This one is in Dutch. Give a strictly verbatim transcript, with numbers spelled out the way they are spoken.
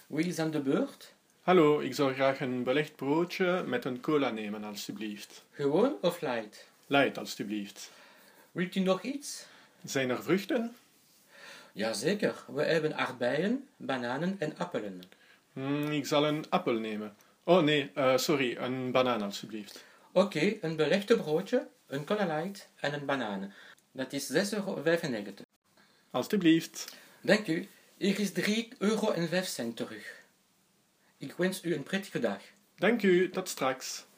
Wie is aan de beurt? Hallo, ik zou graag een belegd broodje met een cola nemen, alstublieft. Gewoon of light? Light, alstublieft. Wilt u nog iets? Zijn er vruchten? Jazeker, we hebben aardbeien, bananen en appelen. Hmm, ik zal een appel nemen. Oh nee, uh, sorry, een banaan, alstublieft. Oké, okay, een belegd broodje, een cola light en een banaan. Dat is zes euro vijfennegentig. Alstublieft. Dank u. Hier is drie euro en vijf cent terug. Ik wens u een prettige dag. Dank u, tot straks.